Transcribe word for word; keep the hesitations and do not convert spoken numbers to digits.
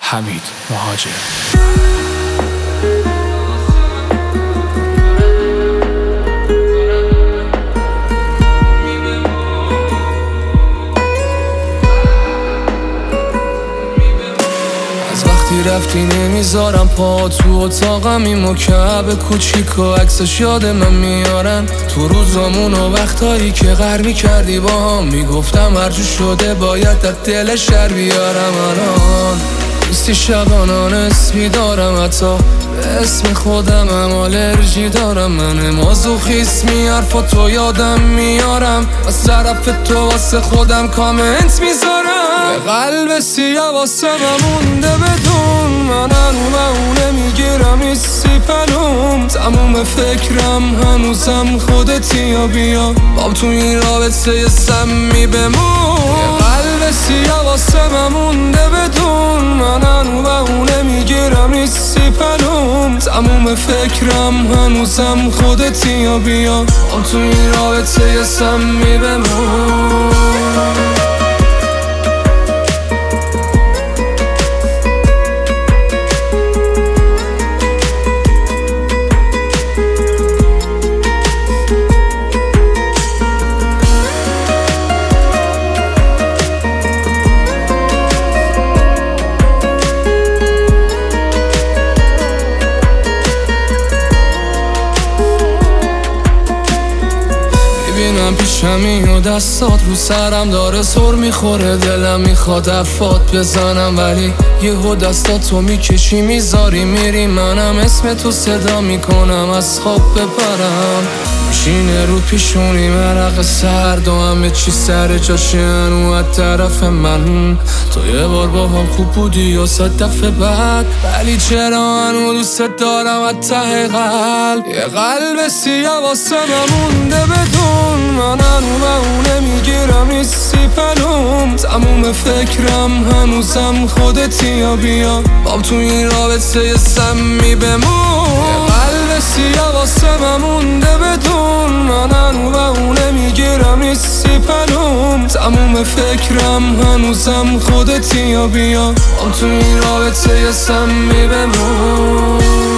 حمید مهاجر. رفتی نمیذارم پا تو اتاقم، این مکعب کوچیک و عکسش یاد من میارن تو روزامون و وقتایی که غر میکردی با هم. میگفتم هرجور شده باید در دل شهر بیارم. الان نیستی شبانان اسمی دارم، حتی به اسم خودم هم آلرژی دارم. من مازوخیسمی حرفا تو یادم میارم، از طرف تو واسه خودم کامنت میذارم. یه قلب سیاه واسه من مونده بدون، من هنو اونه میگیرم ایسی پلوم. تموم فکرم هنوزم خودتی یا بیا باب تو این رابطه سمی بمون. یه قلب سیاه واسه من مونده بدون، من هنو اونه میگیرم ایسی پلوم. تموم فکرم هنوزم خودتی یا بیا باب تو این رابطه سمی بمون. میبینم پیشمی و دستات رو سرم داره سر میخوره، دلم میخواد افات بزنم ولی یهو دستاتو میکشی میذاری میری، منم اسم تو صدا میکنم از خواب بپرم. میشینه رو پیشونی مرق سرد و همه چی سر جاشن و از طرف من. تو یه بار با هم خوب بودی و صد دفعه بعد، ولی چرا هنو دوست دارم از ته قلب. یه قلب سیاه واسه من مونده بدون، من هنو اونه میگیرم ایسی پلوم. تموم فکرم هنوزم خودتی یا بیا باب تو این رابطه سمی بمون. یه قلب سیاه واسه من مونده بدون، من هنو اونه میگیرم ایسی پلوم. تموم فکرم هنوزم خودتی یا بیا باب تو این رابطه سمی بمون.